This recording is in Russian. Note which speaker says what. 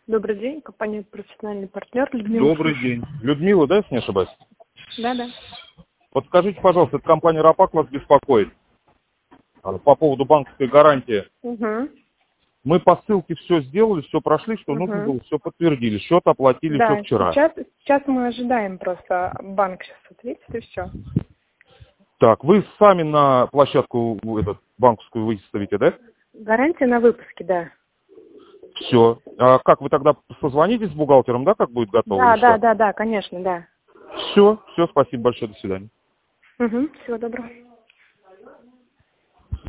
Speaker 1: Добрый день, компания «Профессиональный партнер». Людмила.
Speaker 2: Добрый день. Людмила, да, если не ошибаюсь?
Speaker 1: Да.
Speaker 2: Подскажите, пожалуйста, эта компания «Рапак» вас беспокоит по поводу банковской гарантии.
Speaker 1: Угу.
Speaker 2: Мы по ссылке все сделали, все прошли, что нужно было, все подтвердили. Счет оплатили
Speaker 1: Да,
Speaker 2: все вчера.
Speaker 1: сейчас мы ожидаем просто, банк сейчас ответит и все.
Speaker 2: Так, вы сами на площадку банковскую выставите, да?
Speaker 1: Гарантия на выпуске, да.
Speaker 2: Все. А как вы тогда созвонитесь с бухгалтером, да, как будет готово?
Speaker 1: Да, конечно, да.
Speaker 2: Все, спасибо большое, до свидания.
Speaker 1: Угу, всего доброго.